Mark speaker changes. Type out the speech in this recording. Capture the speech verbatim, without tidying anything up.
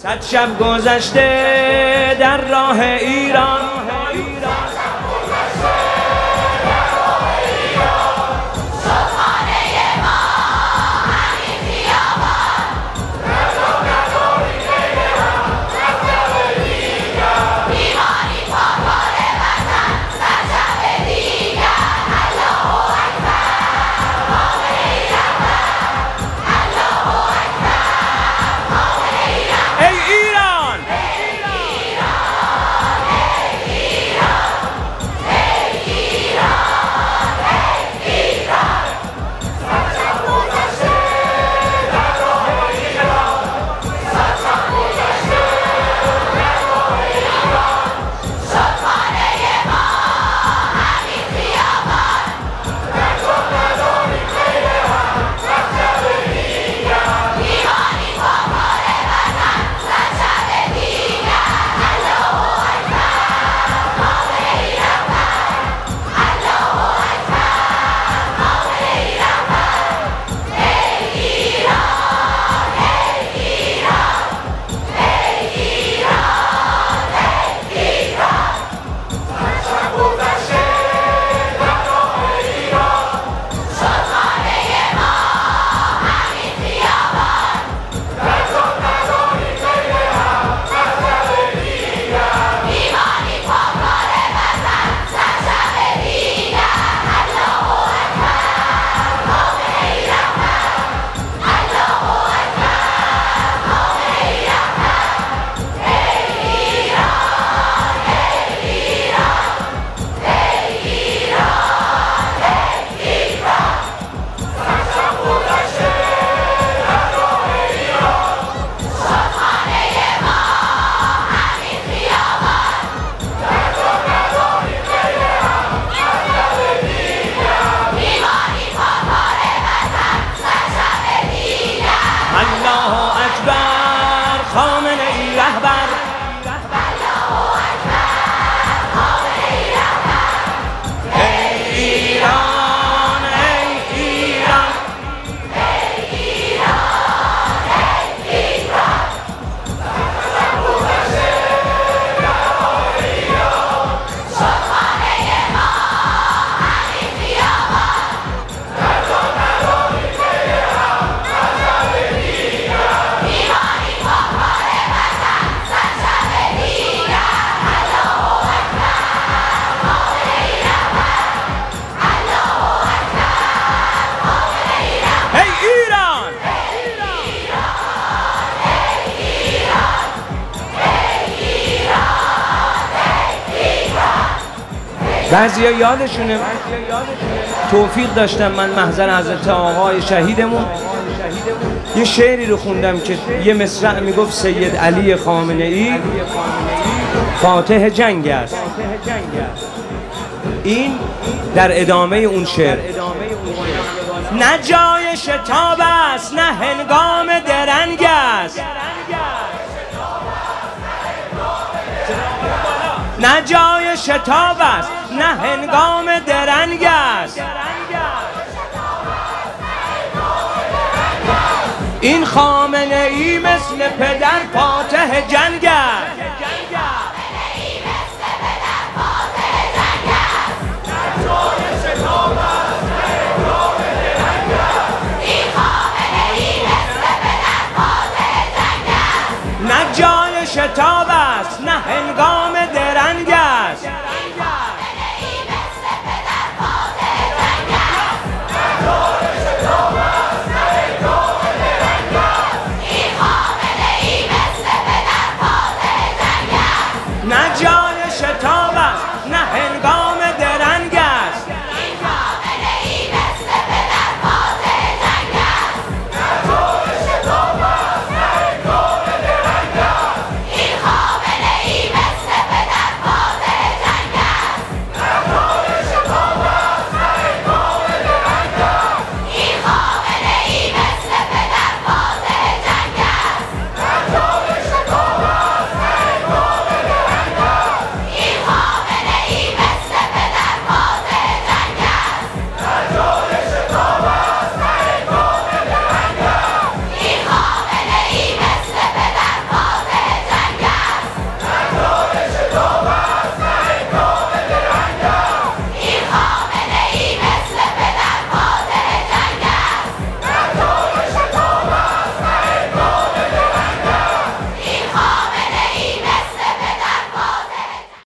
Speaker 1: صد شب گذشته در راه ایران، بعضی ها یادشونه توفیق داشتم من محضر حضرت آقای شهیدمون یه شعری رو خوندم که یه مصرع میگفت سید علی خامنه ای فاتح جنگ است. این در ادامه اون شعر نه جای شتاب است نه هنگام درنگ است، نه جای شتاب است نه هنگام درنگ است. این خامنه ای مثل پدر فاتح جنگ است. نه جای شتاب است نه هنگام درنگ است.